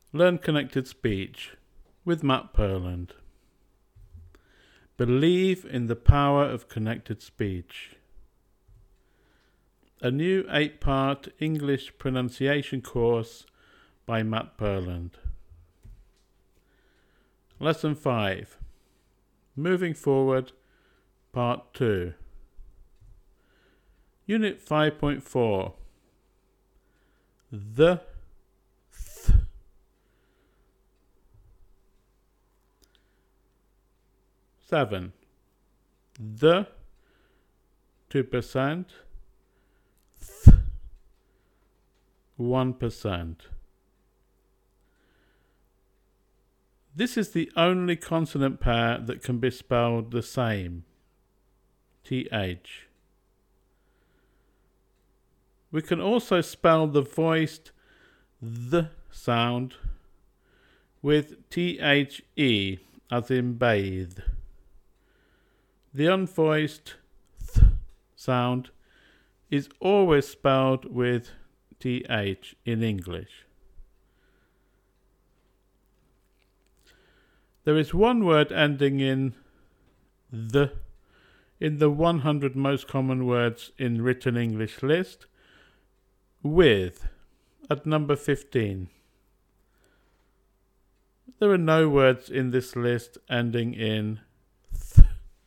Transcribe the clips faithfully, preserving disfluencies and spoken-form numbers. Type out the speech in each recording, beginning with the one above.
Learn Connected Speech with Matt Purland. Believe in the power of connected speech. A new eight-part English pronunciation course by Matt Purland. Lesson five. Moving Forward, Part two. Unit five point four. The, th. seven. The, two percent. Th, one percent. This is the only consonant pair that can be spelled the same. Th. We can also spell the voiced th sound with the as in bathe. The unvoiced th sound is always spelled with th in English. There is one word ending in the in the one hundred most common words in written English list, with, at number fifteen. There are no words in this list ending in th.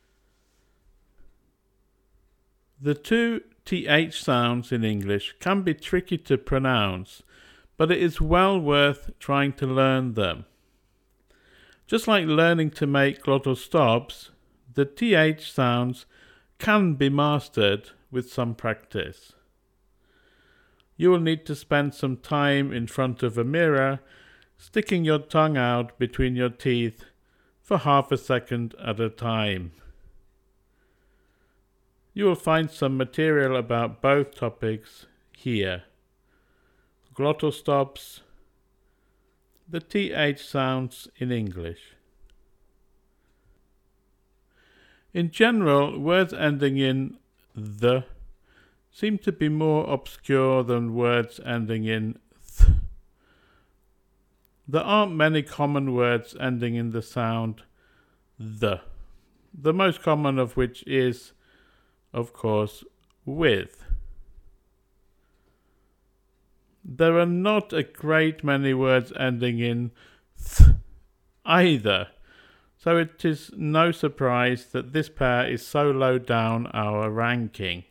The two th sounds in English can be tricky to pronounce, but it is well worth trying to learn them. Just like learning to make glottal stops, the th sounds can be mastered with some practice. You will need to spend some time in front of a mirror, sticking your tongue out between your teeth for half a second at a time. You will find some material about both topics here. Glottal stops, the th sounds in English. In general, words ending in the seem to be more obscure than words ending in th. There aren't many common words ending in the sound the, the most common of which is, of course, with. There are not a great many words ending in th either, so it is no surprise that this pair is so low down our ranking.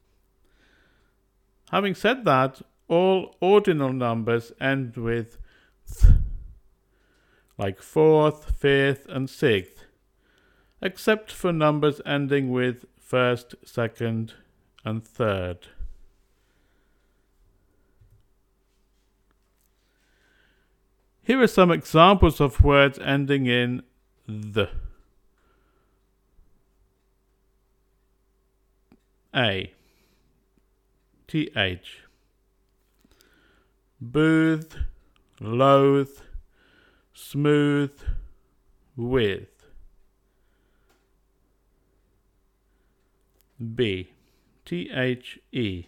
Having said that, all ordinal numbers end with th, like fourth, fifth, and sixth, except for numbers ending with first, second, and third. Here are some examples of words ending in the. A. Th. Booth, loathe, smooth, with. B. The.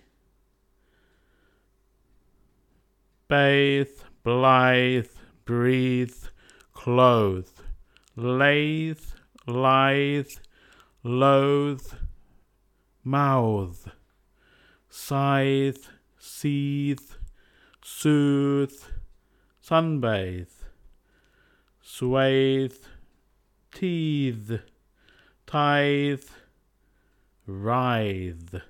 Bathe, blithe, breathe, clothe, lathe, lithe, loathe, mouth, scythe, seethe, soothe, sunbathe, swathe, teethe, tithe, writhe.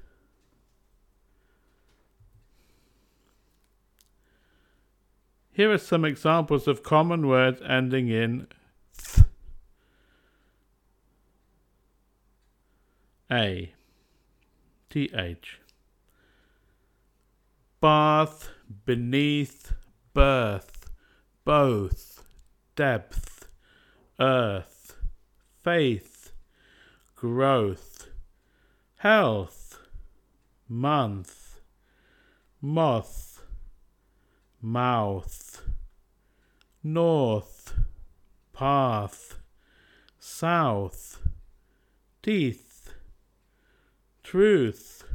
Here are some examples of common words ending in th. A. Th. Bath, beneath, birth, both, depth, earth, faith, growth, health, month, moth, mouth, north, path, south, teeth, truth,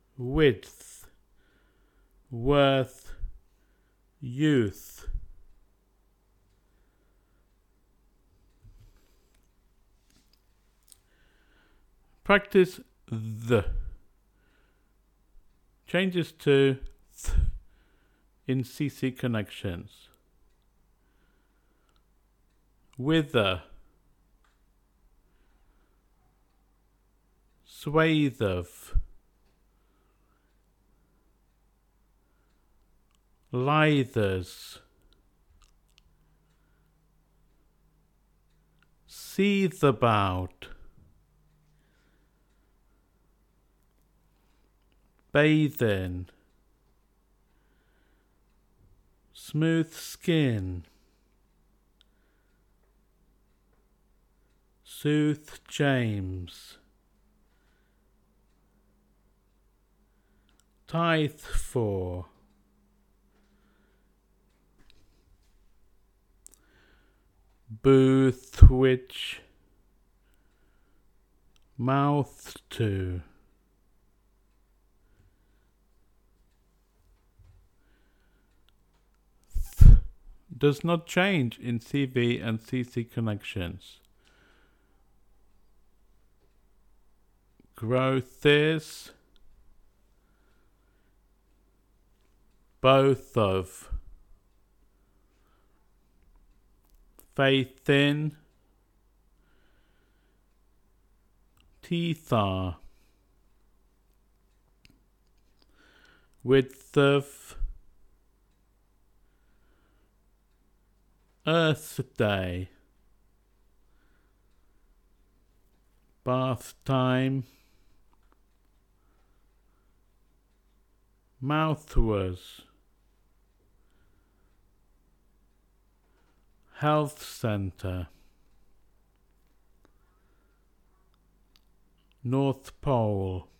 width, worth, youth, practice the. Changes to th in C C connections. Wither. Swathe of. Lithers. Seethe about. Bathe in. Smooth skin. Sooth James. Tithe for. Booth which. Mouth to. Th does not change in C V and C C connections. Growth is. Both of. Faith in. Teeth are. Width of. Earth day. Bath time. Mouthwash. Health center. North Pole.